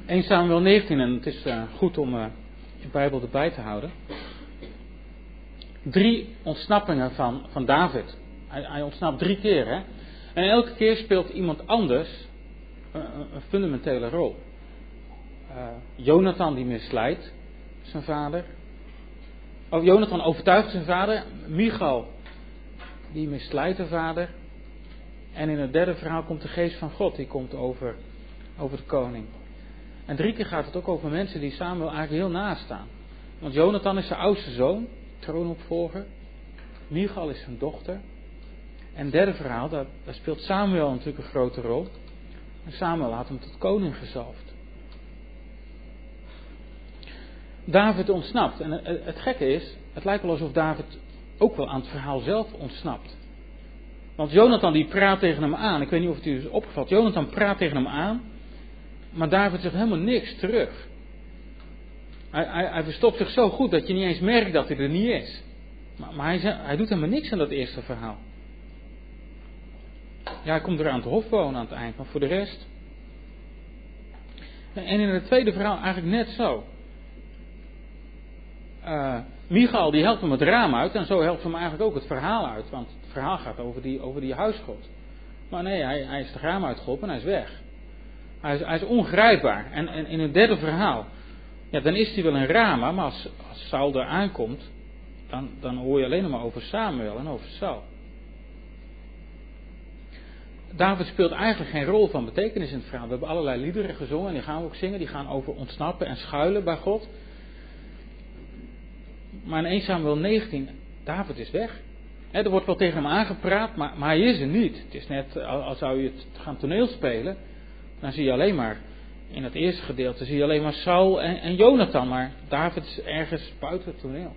1 Samuel 19, en het is goed om je Bijbel erbij te houden. 3 ontsnappingen van David. Hij ontsnapt 3 keer, hè. En elke keer speelt iemand anders een fundamentele rol. Jonathan die misleidt zijn vader. Jonathan overtuigt zijn vader. Michal die misleidt de vader. En in het derde verhaal komt de geest van God. Die komt over de koning. En 3 keer gaat het ook over mensen die Samuel eigenlijk heel naast staan. Want Jonathan is zijn oudste zoon, troonopvolger. Michal is zijn dochter. En het derde verhaal, daar speelt Samuel natuurlijk een grote rol. En Samuel had hem tot koning gezalfd. David ontsnapt. En het gekke is, het lijkt wel alsof David ook wel aan het verhaal zelf ontsnapt. Want Jonathan die praat tegen hem aan. Ik weet niet of het u is opgevallen. Jonathan praat tegen hem aan. Maar David zegt helemaal niks terug. Hij verstopt zich zo goed dat je niet eens merkt dat hij er niet is. Maar hij doet helemaal niks aan dat eerste verhaal. Ja, hij komt er aan het hof wonen aan het eind. Maar voor de rest. En in het tweede verhaal eigenlijk net zo. Michal die helpt hem het raam uit. En zo helpt hem eigenlijk ook het verhaal uit. Want het verhaal gaat over die huisgod. Maar nee, hij is het raam uitgeholpen en hij is weg. Hij is ongrijpbaar. En in het derde verhaal. Ja, dan is hij wel een Rama. Maar als Saul er aankomt. Dan hoor je alleen maar over Samuel en over Saul. David speelt eigenlijk geen rol van betekenis in het verhaal. We hebben allerlei liederen gezongen. En die gaan we ook zingen. Die gaan over ontsnappen en schuilen bij God. Maar in 1 Samuel 19. David is weg. Er wordt wel tegen hem aangepraat. Maar hij is er niet. Het is net als zou je het gaan toneelspelen. Dan zie je alleen maar. In het eerste gedeelte zie je alleen maar Saul en Jonathan. Maar David is ergens buiten het toneel.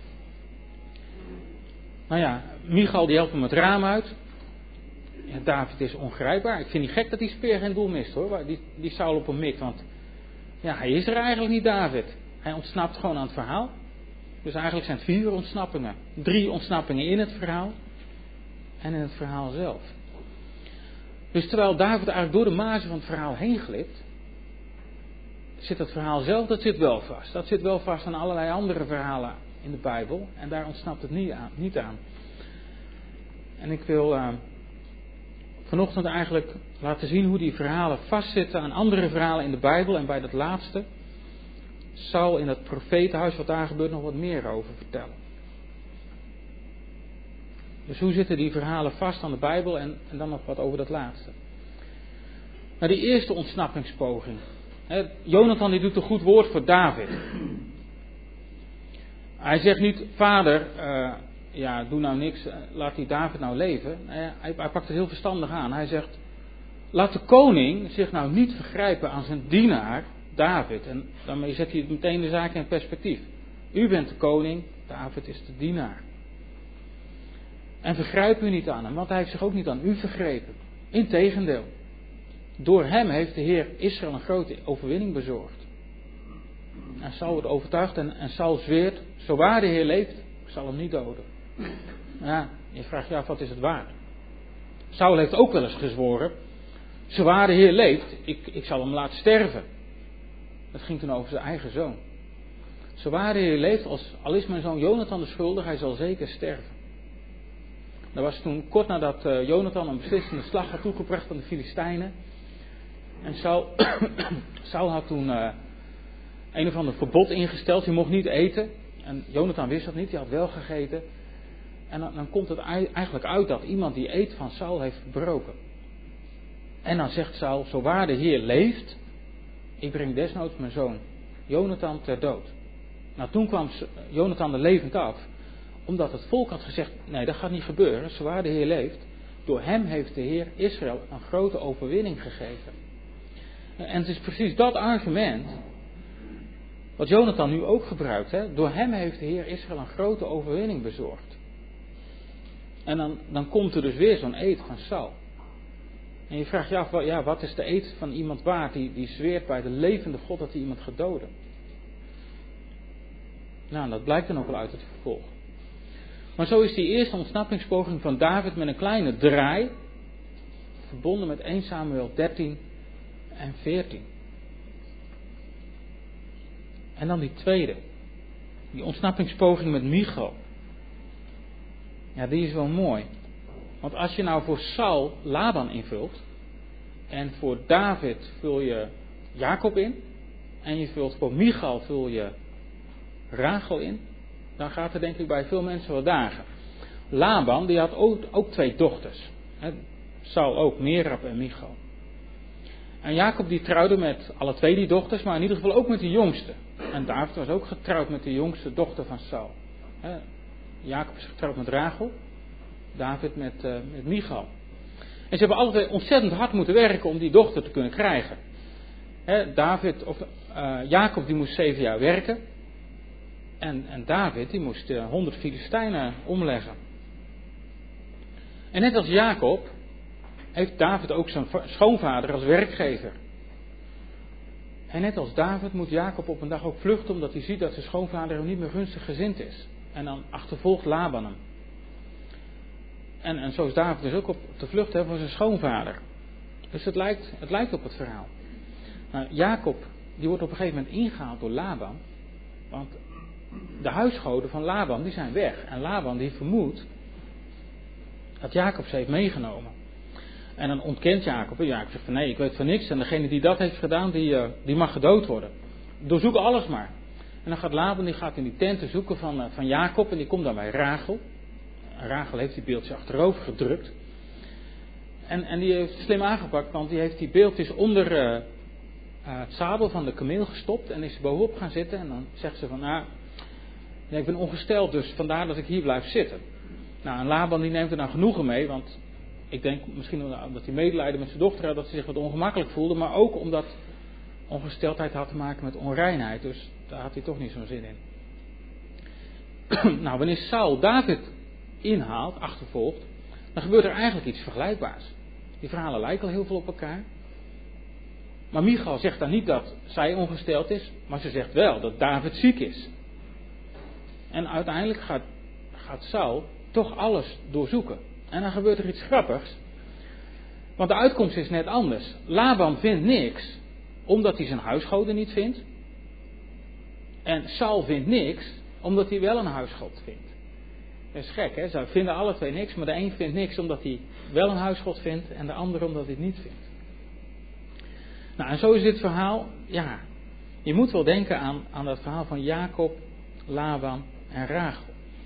Nou ja, Michal die helpt hem het raam uit. Ja, David is ongrijpbaar. Ik vind het gek dat die speer geen doel mist hoor. Die Saul op hem mikt. Want ja, hij is er eigenlijk niet, David. Hij ontsnapt gewoon aan het verhaal. Dus eigenlijk zijn het 4 ontsnappingen. 3 ontsnappingen in het verhaal. En in het verhaal zelf. Dus terwijl David eigenlijk door de marge van het verhaal heen glipt. Zit het verhaal zelf, dat zit wel vast. Dat zit wel vast aan allerlei andere verhalen in de Bijbel. En daar ontsnapt het niet aan. En ik wil vanochtend eigenlijk laten zien hoe die verhalen vastzitten aan andere verhalen in de Bijbel. En bij dat laatste, Saul in het profetenhuis, wat daar gebeurt, nog wat meer over vertellen. Dus hoe zitten die verhalen vast aan de Bijbel en dan nog wat over dat laatste. Nou, die eerste ontsnappingspoging. Jonathan die doet een goed woord voor David. Hij zegt niet, vader, doe nou niks, laat die David nou leven. Hij pakt het heel verstandig aan. Hij zegt, laat de koning zich nou niet vergrijpen aan zijn dienaar David. En daarmee zet hij meteen de zaak in perspectief. U bent de koning, David is de dienaar. En vergrijp u niet aan hem, want hij heeft zich ook niet aan u vergrepen. Integendeel. Door hem heeft de Heer Israël een grote overwinning bezorgd. En Saul wordt overtuigd en Saul zweert, zo waar de Heer leeft, ik zal hem niet doden. Ja, je vraagt je af, wat is het waar? Saul heeft ook wel eens gezworen, zo waar de Heer leeft, ik zal hem laten sterven. Dat ging toen over zijn eigen zoon. Zo waar de Heer leeft, al is mijn zoon Jonathan de schuldig, hij zal zeker sterven. Dat was toen kort nadat Jonathan een beslissende slag had toegebracht aan de Filistijnen. En Saul had toen een of ander verbod ingesteld. Je mocht niet eten. En Jonathan wist dat niet, hij had wel gegeten. En dan komt het eigenlijk uit dat iemand die eed van Saul heeft verbroken. En dan zegt Saul, zo waar de Heer leeft, ik breng desnoods mijn zoon Jonathan ter dood. Nou, toen kwam Jonathan er levend af. Omdat het volk had gezegd, nee, dat gaat niet gebeuren, zo waar de Heer leeft. Door hem heeft de Heer Israël een grote overwinning gegeven. En het is precies dat argument wat Jonathan nu ook gebruikt. Hè? Door hem heeft de Heer Israël een grote overwinning bezorgd. En dan komt er dus weer zo'n eed van Saul. En je vraagt je af, wat is de eed van iemand waard die zweert bij de levende God dat hij iemand gaat doden? Nou, dat blijkt dan ook wel uit het vervolg. Maar zo is die eerste ontsnappingspoging van David met een kleine draai verbonden met 1 Samuel 13 en 14. En dan die tweede. Die ontsnappingspoging met Michal. Ja, die is wel mooi. Want als je nou voor Saul Laban invult. En voor David vul je Jacob in. En je vult voor Michal vul je Rachel in. Dan gaat er denk ik bij veel mensen wat dagen. Laban die had ook 2 dochters. Saul ook, Merab en Michal. En Jacob die trouwde met alle 2 die dochters, maar in ieder geval ook met de jongste. En David was ook getrouwd met de jongste dochter van Saul. Jacob is getrouwd met Rachel, David met Michal. En ze hebben alle 2 ontzettend hard moeten werken om die dochter te kunnen krijgen. Jacob die moest 7 jaar werken. En David die moest 100 Filistijnen omleggen. En net als Jacob heeft David ook zijn schoonvader als werkgever. En net als David moet Jacob op een dag ook vluchten omdat hij ziet dat zijn schoonvader hem niet meer gunstig gezind is. En dan achtervolgt Laban hem. En zo is David dus ook op de vlucht voor zijn schoonvader. Dus het lijkt op het verhaal. Nou, Jacob die wordt op een gegeven moment ingehaald door Laban. Want de huisgoden van Laban die zijn weg. En Laban die vermoedt dat Jacob ze heeft meegenomen. En dan ontkent Jacob. En Jacob zegt van nee, ik weet van niks. En degene die dat heeft gedaan, die mag gedood worden. Doorzoek alles maar. En dan gaat Laban, die gaat in die tenten zoeken van Jacob. En die komt dan bij Rachel. En Rachel heeft die beeldjes achterover gedrukt. En die heeft het slim aangepakt. Want die heeft die beeldjes onder het zadel van de kameel gestopt. En is bovenop gaan zitten. En dan zegt ze van nee, ik ben ongesteld. Dus vandaar dat ik hier blijf zitten. Nou, en Laban die neemt er nou genoegen mee. Want ik denk misschien omdat hij medelijden met zijn dochter had, dat hij zich wat ongemakkelijk voelde. Maar ook omdat ongesteldheid had te maken met onreinheid. Dus daar had hij toch niet zo'n zin in. Nou, wanneer Saul David inhaalt, achtervolgt, dan gebeurt er eigenlijk iets vergelijkbaars. Die verhalen lijken al heel veel op elkaar. Maar Michal zegt dan niet dat zij ongesteld is, maar ze zegt wel dat David ziek is. En uiteindelijk gaat Saul toch alles doorzoeken. En dan gebeurt er iets grappigs. Want de uitkomst is net anders. Laban vindt niks, omdat hij zijn huisgoden niet vindt. En Saul vindt niks, omdat hij wel een huisgod vindt. Dat is gek, hè? Ze vinden alle 2 niks, maar de een vindt niks omdat hij wel een huisgod vindt en de ander omdat hij het niet vindt. Nou, en zo is dit verhaal, ja, je moet wel denken aan dat verhaal van Jacob, Laban en Rachel.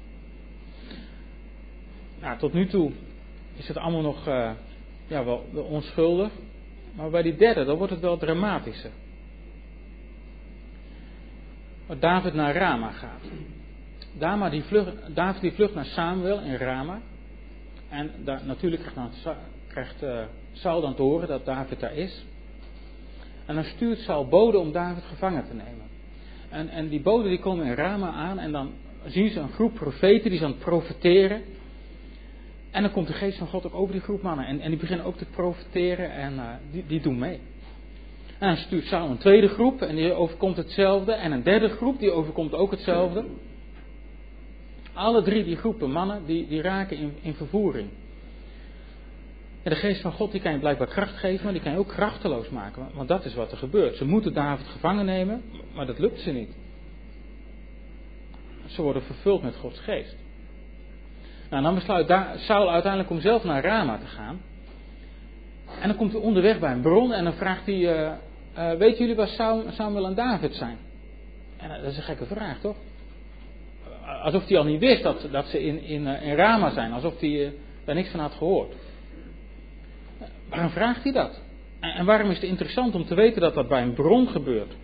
Nou, tot nu toe is het allemaal nog wel onschuldig. Maar bij die derde, dan wordt het wel dramatischer. Waar David naar Rama gaat. David die vlucht naar Samuel in Rama. En natuurlijk krijgt Saul dan te horen dat David daar is. En dan stuurt Saul boden om David gevangen te nemen. En die boden die komen in Rama aan en dan zien ze een groep profeten die zijn aan het profeteren. En dan komt de geest van God ook over die groep mannen. En die beginnen ook te profeteren en die doen mee. En dan stuurt Saul een tweede groep en die overkomt hetzelfde. En een derde groep die overkomt ook hetzelfde. Alle 3 die groepen mannen die raken in vervoering. En de geest van God die kan je blijkbaar kracht geven, maar die kan je ook krachteloos maken. Want dat is wat er gebeurt. Ze moeten David gevangen nemen, maar dat lukt ze niet. Ze worden vervuld met Gods geest. Nou, dan besluit Saul uiteindelijk om zelf naar Rama te gaan. En dan komt hij onderweg bij een bron en dan vraagt hij, weten jullie waar Samuel en David zijn? En dat is een gekke vraag, toch? Alsof hij al niet wist dat ze in Rama zijn, alsof hij daar niks van had gehoord. Waarom vraagt hij dat? En waarom is het interessant om te weten dat dat bij een bron gebeurt?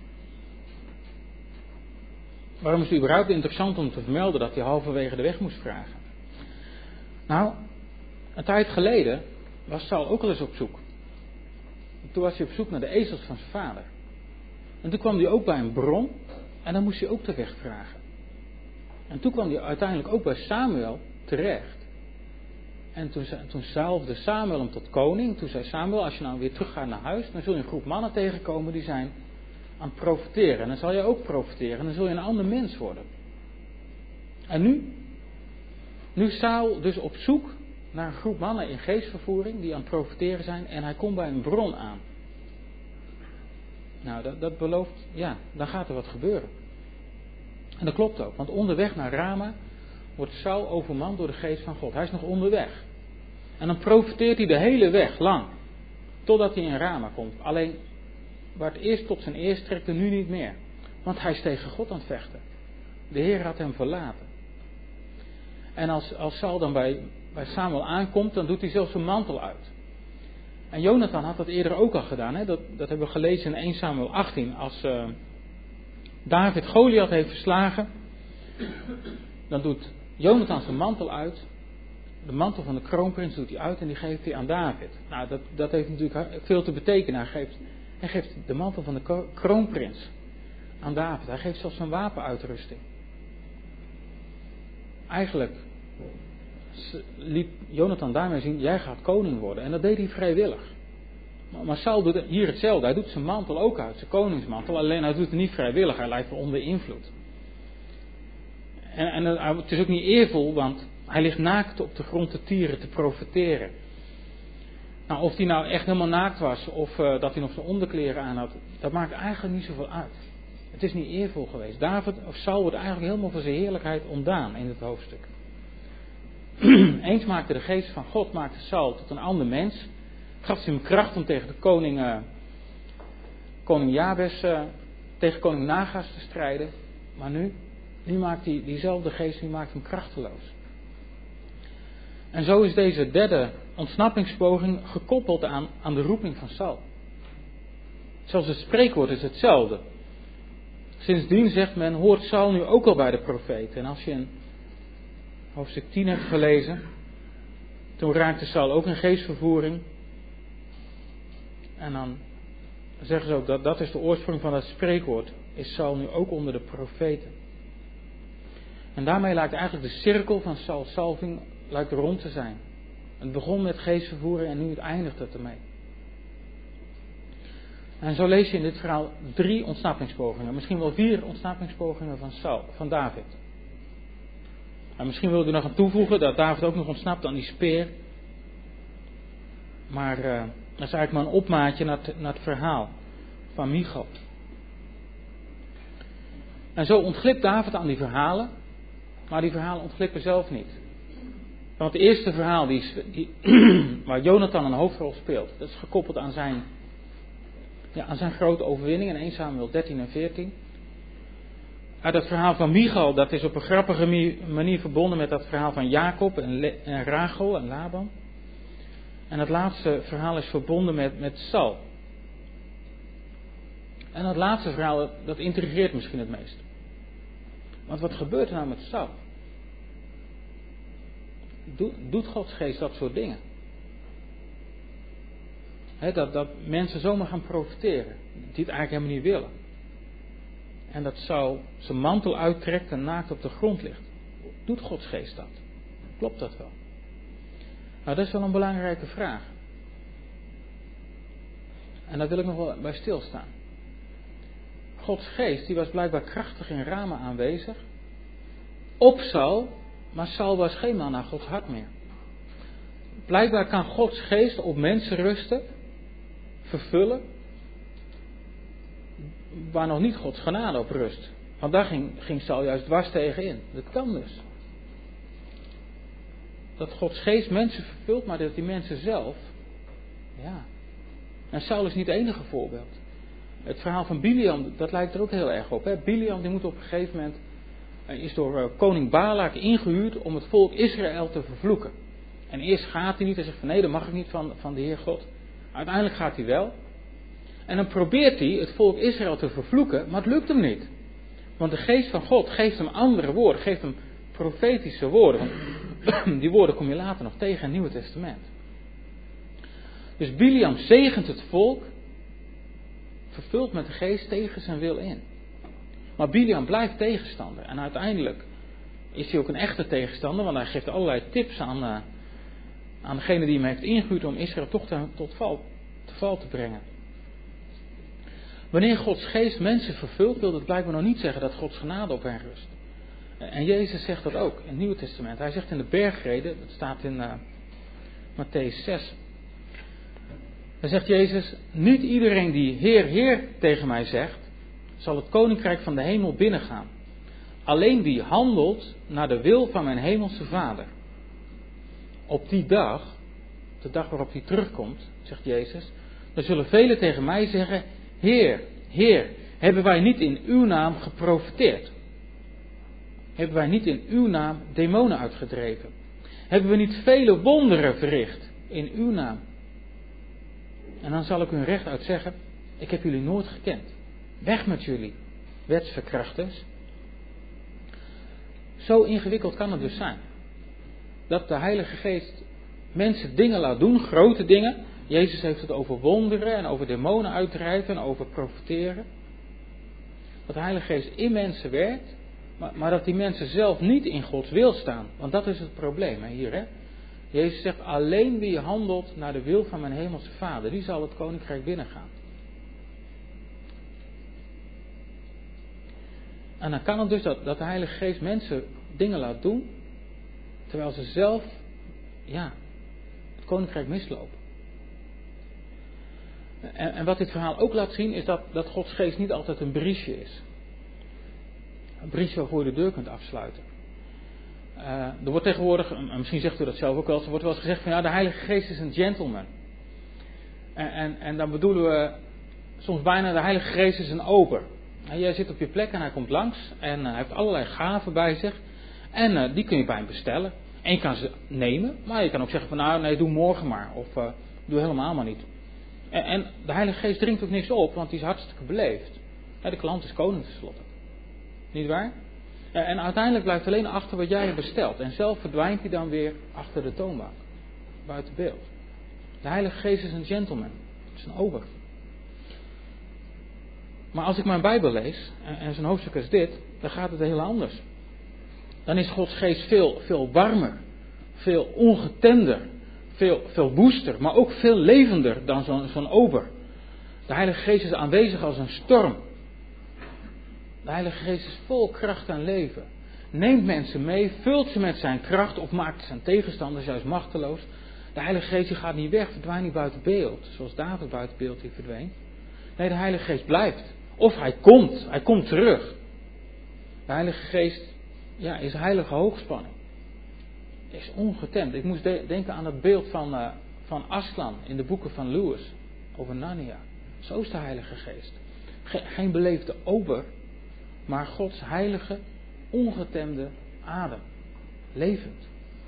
Waarom is het überhaupt interessant om te vermelden dat hij halverwege de weg moest vragen? Nou, een tijd geleden was Saul ook al eens op zoek. Toen was hij op zoek naar de ezels van zijn vader. En toen kwam hij ook bij een bron en dan moest hij ook de weg vragen. En toen kwam hij uiteindelijk ook bij Samuel terecht. En toen zalfde Samuel hem tot koning. Toen zei Samuel, als je nou weer terug gaat naar huis, dan zul je een groep mannen tegenkomen die zijn aan het profeteren. En dan zal je ook profeteren en dan zul je een ander mens worden. En nu is Saul dus op zoek naar een groep mannen in geestvervoering die aan het profeteren zijn en hij komt bij een bron aan. Nou, dat belooft, ja, dan gaat er wat gebeuren. En dat klopt ook, want onderweg naar Rama wordt Saul overmand door de geest van God. Hij is nog onderweg. En dan profeteert hij de hele weg lang, totdat hij in Rama komt. Alleen, waar het eerst tot zijn eer strekte, nu niet meer. Want hij is tegen God aan het vechten. De Heer had hem verlaten. En als Saul dan bij Samuel aankomt, dan doet hij zelfs zijn mantel uit. En Jonathan had dat eerder ook al gedaan. Hè? Dat hebben we gelezen in 1 Samuel 18. Als David Goliath heeft verslagen, dan doet Jonathan zijn mantel uit. De mantel van de kroonprins doet hij uit en die geeft hij aan David. Nou, dat heeft natuurlijk veel te betekenen. Hij geeft de mantel van de kroonprins aan David. Hij geeft zelfs zijn wapenuitrusting. Eigenlijk liet Jonathan daarmee zien, jij gaat koning worden. En dat deed hij vrijwillig. Maar Saul doet hier hetzelfde. Hij doet zijn mantel ook uit, zijn koningsmantel. Alleen hij doet het niet vrijwillig. Hij lijkt wel onder invloed. En het is ook niet eervol, want hij ligt naakt op de grond te tieren, te profeteren. Nou, of hij nou echt helemaal naakt was, of dat hij nog zijn onderkleren aan had, dat maakt eigenlijk niet zoveel uit. Het is niet eervol geweest. Saul wordt eigenlijk helemaal van zijn heerlijkheid ontdaan in het hoofdstuk. Eens maakte de geest van God Saul tot een ander mens. Gaf hij hem kracht om tegen de koning Jabes, tegen koning Nagas te strijden. Maar nu maakt hij diezelfde geest, die maakt hem krachteloos. En zo is deze derde ontsnappingspoging gekoppeld aan de roeping van Saul. Zelfs het spreekwoord is hetzelfde. Sindsdien zegt men, hoort Saul nu ook al bij de profeten. En als je in hoofdstuk 10 hebt gelezen, toen raakte Saul ook in geestvervoering. En dan zeggen ze ook dat is de oorsprong van het spreekwoord. Is Saul nu ook onder de profeten. En daarmee lijkt eigenlijk de cirkel van Sauls salving rond te zijn. Het begon met geestvervoering en nu het eindigt het ermee. En zo lees je in dit verhaal 3 ontsnappingspogingen. Misschien wel 4 ontsnappingspogingen van David. En misschien wil ik er nog aan toevoegen dat David ook nog ontsnapt aan die speer. Maar dat is eigenlijk maar een opmaatje naar het verhaal van Michal. En zo ontglipt David aan die verhalen. Maar die verhalen ontglippen zelf niet. Want het eerste verhaal waar Jonathan een hoofdrol speelt, dat is gekoppeld aan zijn grote overwinning in 1 Samuel 13 en 14. Uit dat verhaal van Michal, dat is op een grappige manier verbonden met dat verhaal van Jacob en Rachel en Laban. En het laatste verhaal is verbonden met Saul. En dat laatste verhaal, dat intrigeert misschien het meest. Want wat gebeurt er nou met Saul? Doet Gods geest dat soort dingen? Dat mensen zomaar gaan profiteren, die het eigenlijk helemaal niet willen. En dat Saul zijn mantel uittrekt en naakt op de grond ligt. Doet Gods geest dat? Klopt dat wel? Nou, dat is wel een belangrijke vraag. En daar wil ik nog wel bij stilstaan. Gods geest, die was blijkbaar krachtig in Rama aanwezig. Op Saul, maar Saul was geen man naar Gods hart meer. Blijkbaar kan Gods geest op mensen rusten, vervullen, waar nog niet Gods genade op rust. Want daar ging Saul juist dwars tegen in. Dat kan dus. Dat Gods geest mensen vervult, maar dat die mensen zelf, ja. En Saul is niet het enige voorbeeld. Het verhaal van Biliam, dat lijkt er ook heel erg op. Hè? Biliam die moet op een gegeven moment, is door koning Balak ingehuurd om het volk Israël te vervloeken. En eerst gaat hij niet en zegt van nee, dat mag ik niet van de Heer God. Uiteindelijk gaat hij wel. En dan probeert hij het volk Israël te vervloeken, maar het lukt hem niet. Want de geest van God geeft hem andere woorden, geeft hem profetische woorden. Want die woorden kom je later nog tegen in het Nieuwe Testament. Dus Biliam zegent het volk, vervuld met de geest tegen zijn wil in. Maar Biliam blijft tegenstander. En uiteindelijk is hij ook een echte tegenstander, want hij geeft allerlei tips aan degene die hem heeft ingehuurd om Israël toch te val te brengen. Wanneer Gods geest mensen vervult, wil dat blijkbaar nog niet zeggen dat Gods genade op hen rust. En Jezus zegt dat ook in het Nieuwe Testament. Hij zegt in de bergrede, dat staat in Mattheüs 6. Dan zegt Jezus, niet iedereen die Heer, Heer tegen mij zegt, zal het koninkrijk van de hemel binnengaan. Alleen wie handelt naar de wil van mijn hemelse Vader. Op die dag, de dag waarop hij terugkomt, zegt Jezus, dan zullen velen tegen mij zeggen, Heer, Heer, hebben wij niet in uw naam geprofeteerd? Hebben wij niet in uw naam demonen uitgedreven? Hebben we niet vele wonderen verricht in uw naam? En dan zal ik hun rechtuit zeggen, ik heb jullie nooit gekend. Weg met jullie, wetsverkrachters. Zo ingewikkeld kan het dus zijn. Dat de Heilige Geest mensen dingen laat doen, grote dingen. Jezus heeft het over wonderen en over demonen uitdrijven en over profeteren. Dat de Heilige Geest in mensen werkt, maar dat die mensen zelf niet in Gods wil staan. Want dat is het probleem hier. Hè? Jezus zegt, alleen wie handelt naar de wil van mijn hemelse Vader, die zal het koninkrijk binnengaan. En dan kan het dus dat de Heilige Geest mensen dingen laat doen, terwijl ze zelf, het koninkrijk mislopen. En wat dit verhaal ook laat zien, is dat Gods Geest niet altijd een briesje is. Een briesje waarvoor je de deur kunt afsluiten. Er wordt tegenwoordig, misschien zegt u dat zelf ook wel, er wordt wel eens gezegd van de Heilige Geest is een gentleman. En dan bedoelen we soms bijna de Heilige Geest is een ober. Jij zit op je plek en hij komt langs en hij heeft allerlei gaven bij zich. En die kun je bij hem bestellen. En je kan ze nemen, maar je kan ook zeggen van nee, doe morgen maar. Of doe helemaal maar niet. En de Heilige Geest dringt ook niks op, want die is hartstikke beleefd. De klant is koning tenslotte. Niet waar? En uiteindelijk blijft alleen achter wat jij hebt besteld. En zelf verdwijnt hij dan weer achter de toonbank. Buiten beeld. De Heilige Geest is een gentleman. Het is een ober. Maar als ik mijn Bijbel lees, en zo'n hoofdstuk als dit, dan gaat het heel anders. Dan is Gods Geest veel warmer, veel ongetemder, veel woester, maar ook veel levender dan zo'n ober. De Heilige Geest is aanwezig als een storm. De Heilige Geest is vol kracht en leven. Neemt mensen mee, vult ze met zijn kracht of maakt zijn tegenstanders juist machteloos. De Heilige Geest die gaat niet weg, verdwijnt niet buiten beeld, zoals David buiten beeld hier verdween. Nee, de Heilige Geest blijft. Of hij komt terug. De Heilige Geest is heilige hoogspanning. Is ongetemd. Ik moest denken aan het beeld van Aslan in de boeken van Lewis over Narnia. Zo is de Heilige Geest. Geen beleefde ober, maar Gods heilige, ongetemde adem. Levend.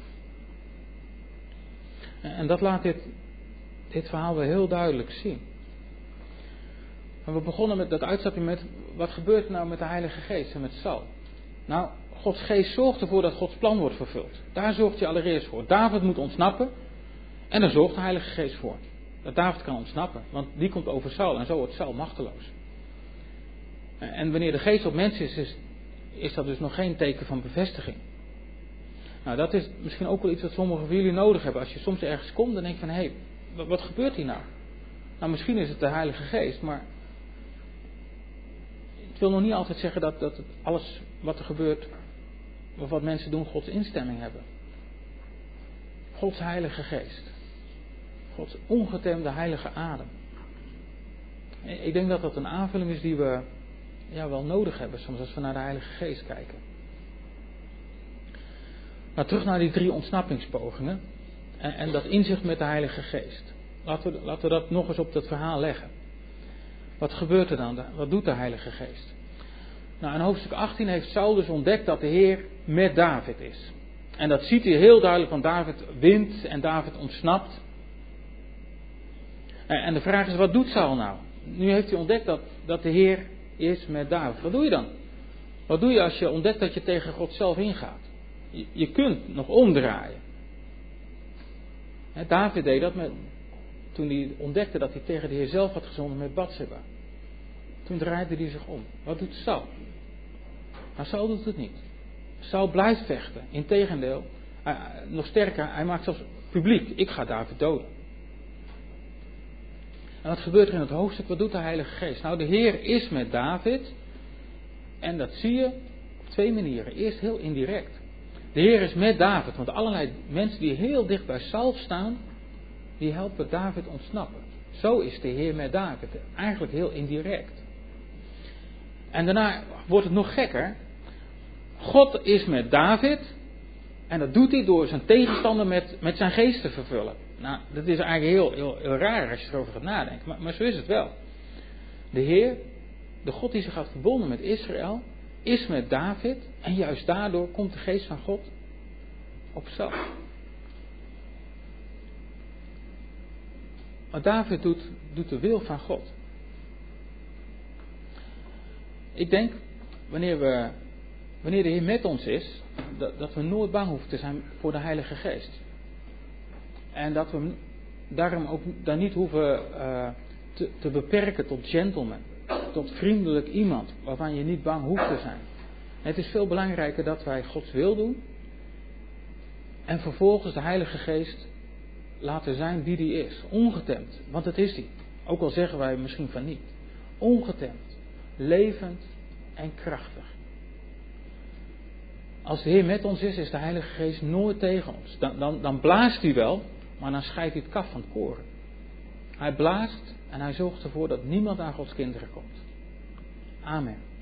En dat laat dit verhaal wel heel duidelijk zien. En we begonnen met dat uitstapje met, wat gebeurt er nou met de Heilige Geest en met Saul? Nou, Gods Geest zorgt ervoor dat Gods plan wordt vervuld. Daar zorgt hij allereerst voor. David moet ontsnappen en daar zorgt de Heilige Geest voor. Dat David kan ontsnappen, want die komt over Saul en zo wordt Saul machteloos. En wanneer de Geest op mensen is dat dus nog geen teken van bevestiging. Nou, dat is misschien ook wel iets wat sommigen van jullie nodig hebben. Als je soms ergens komt, dan denk je van, hé, wat gebeurt hier nou? Nou, misschien is het de Heilige Geest, maar het wil nog niet altijd zeggen dat het alles wat er gebeurt, of wat mensen doen, Gods instemming hebben. Gods Heilige Geest. Gods ongetemde heilige adem. Ik denk dat dat een aanvulling is die we wel nodig hebben, soms als we naar de Heilige Geest kijken. Maar terug naar die 3 ontsnappingspogingen en dat inzicht met de Heilige Geest. Laten we dat nog eens op dat verhaal leggen. Wat gebeurt er dan? Wat doet de Heilige Geest? Nou, in hoofdstuk 18 heeft Saul dus ontdekt dat de Heer met David is. En dat ziet hij heel duidelijk, want David wint en David ontsnapt. En de vraag is, wat doet Saul nou? Nu heeft hij ontdekt dat de Heer is met David. Wat doe je dan? Wat doe je als je ontdekt dat je tegen God zelf ingaat? Je kunt nog omdraaien. David deed dat toen hij ontdekte dat hij tegen de Heer zelf had gezonden met Batseba. Toen draaide hij zich om. Wat doet Saul? Maar Saul doet het niet. Saul blijft vechten. Integendeel, nog sterker, hij maakt zelfs publiek. Ik ga David doden. En wat gebeurt er in het hoofdstuk? Wat doet de Heilige Geest? Nou, de Heer is met David. En dat zie je op 2 manieren. Eerst heel indirect. De Heer is met David. Want allerlei mensen die heel dicht bij Saul staan, die helpen David ontsnappen. Zo is de Heer met David. Eigenlijk heel indirect. En daarna wordt het nog gekker. God is met David. En dat doet hij door zijn tegenstander met zijn geest te vervullen. Nou, dat is eigenlijk heel raar als je erover gaat nadenken. Maar zo is het wel. De Heer, de God die zich had verbonden met Israël, is met David. En juist daardoor komt de geest van God op Saul. Maar David doet de wil van God. Ik denk, wanneer de Heer met ons is, dat we nooit bang hoeven te zijn voor de Heilige Geest. En dat we daarom ook daar niet hoeven te beperken tot gentleman. Tot vriendelijk iemand waarvan je niet bang hoeft te zijn. Het is veel belangrijker dat wij Gods wil doen. En vervolgens de Heilige Geest laten zijn wie die is. Ongetemd. Want dat is die. Ook al zeggen wij misschien van niet. Ongetemd. Levend en krachtig. Als de Heer met ons is de Heilige Geest nooit tegen ons. Dan blaast hij wel, maar dan scheidt hij het kaf van het koren. Hij blaast en hij zorgt ervoor dat niemand aan Gods kinderen komt. Amen.